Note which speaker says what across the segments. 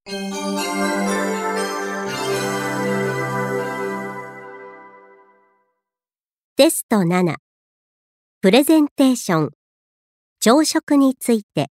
Speaker 1: テスト7、プレゼンテーション、朝食について。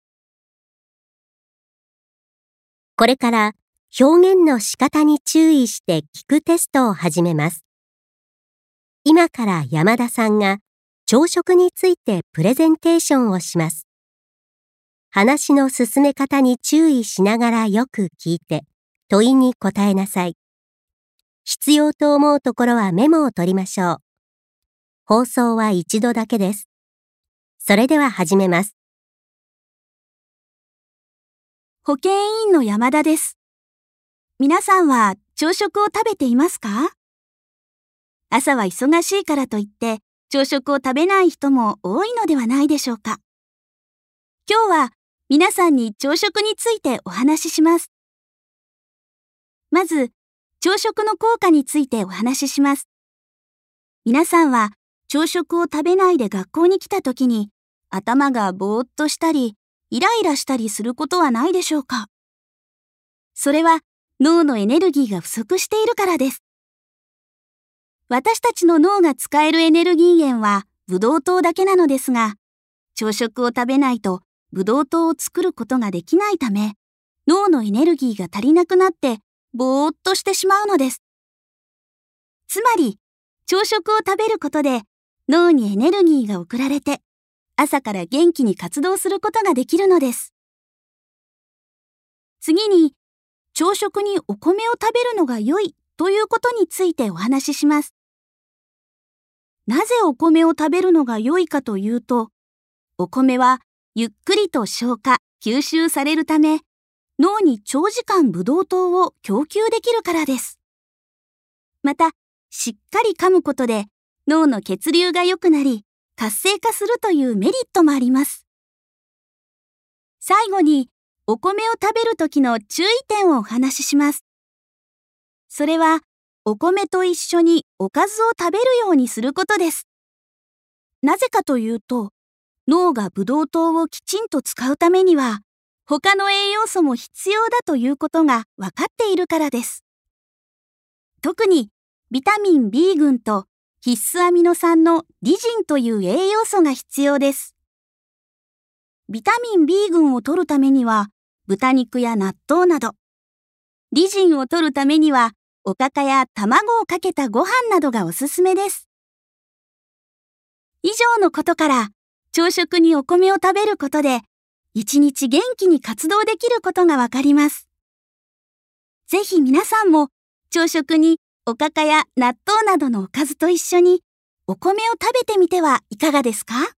Speaker 1: これから表現の仕方に注意して聞くテストを始めます。今から山田さんが朝食についてプレゼンテーションをします。話の進め方に注意しながらよく聞いて問いに答えなさい。必要と思うところはメモを取りましょう。放送は一度だけです。それでは始めます。
Speaker 2: 保健委員の山田です。皆さんは朝食を食べていますか？朝は忙しいからといって朝食を食べない人も多いのではないでしょうか。今日は皆さんに朝食についてお話しします。まず、朝食の効果についてお話しします。皆さんは朝食を食べないで学校に来た時に頭がぼーっとしたりイライラしたりすることはないでしょうか？それは脳のエネルギーが不足しているからです。私たちの脳が使えるエネルギー源はブドウ糖だけなのですが、朝食を食べないとブドウ糖を作ることができないため、脳のエネルギーが足りなくなってぼーっとしてしまうのです。つまり、朝食を食べることで脳にエネルギーが送られて、朝から元気に活動することができるのです。次に、朝食にお米を食べるのが良いということについてお話しします。なぜお米を食べるのが良いかというと、お米はゆっくりと消化・吸収されるため、脳に長時間ブドウ糖を供給できるからです。また、しっかり噛むことで脳の血流が良くなり、活性化するというメリットもあります。最後に、お米を食べるときの注意点をお話しします。それは、お米と一緒におかずを食べるようにすることです。なぜかというと、脳がブドウ糖をきちんと使うためには、他の栄養素も必要だということが分かっているからです。特に、ビタミン B 群と必須アミノ酸のリジンという栄養素が必要です。ビタミン B 群を摂るためには、豚肉や納豆など、リジンを摂るためには、おかかや卵をかけたご飯などがおすすめです。以上のことから、朝食にお米を食べることで、一日元気に活動できることがわかります。ぜひ皆さんも、朝食におかかや納豆などのおかずと一緒に、お米を食べてみてはいかがですか？